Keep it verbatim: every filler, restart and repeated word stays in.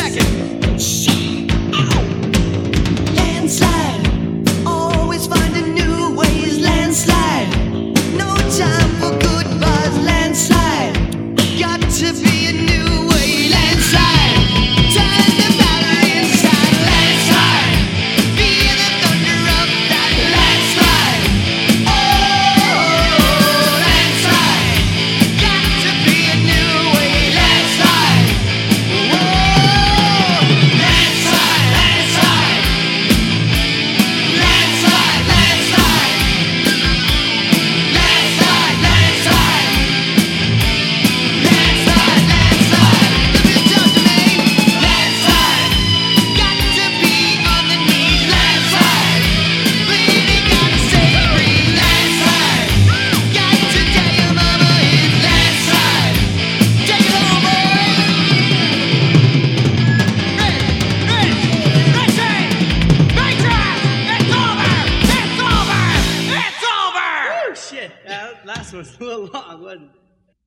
second. Landslide, always finding new ways. Landslide, no time for goodbyes. Landslide, got to be a new way. Landslide, turn the battery inside. Landslide, feel the thunder of that. Landslide, oh, landslide, got to be a new way. Landslide, oh, landslide, landslide, landslide, landslide, landslide, landslide, landslide, landslide. If you talk to me, landslide, got to be on the knees. Landslide, bleeding, gotta stay free. Landslide, got to tell your mama it's landslide. Take it home, boys. Rich, rich, Richie, Matrix, it's over, it's over, it's over. Shit, that last one was a little long, wasn't it?